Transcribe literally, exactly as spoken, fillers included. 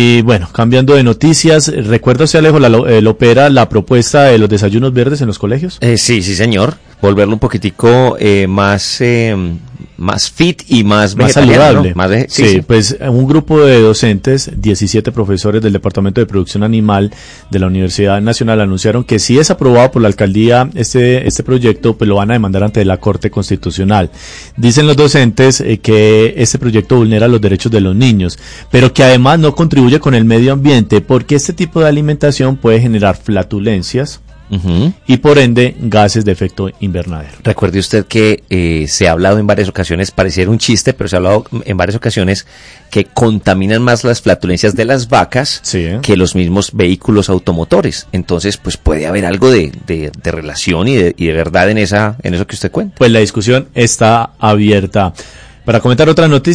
Y bueno, cambiando de noticias, ¿recuerda usted, Alejo, la, el opera la propuesta de los desayunos verdes en los colegios? Eh, sí, sí, señor. Volverlo un poquitico eh, más eh, más fit y más más saludable. ¿no? Más de, sí, sí, sí, pues un grupo de docentes, diecisiete profesores del Departamento de Producción Animal de la Universidad Nacional anunciaron que si es aprobado por la alcaldía este este proyecto, pues lo van a demandar ante la Corte Constitucional. Dicen los docentes eh, que este proyecto vulnera los derechos de los niños, pero que además no contribuye con el medio ambiente porque este tipo de alimentación puede generar flatulencias, Uh-huh. y por ende gases de efecto invernadero. Recuerde usted que eh, se ha hablado en varias ocasiones, pareciera un chiste, pero se ha hablado en varias ocasiones que contaminan más las flatulencias de las vacas sí, ¿eh? que los mismos vehículos automotores. Entonces, pues puede haber algo de, de, de relación y de, y de verdad en esa en eso que usted cuenta. Pues la discusión está abierta. Para comentar otra noticia.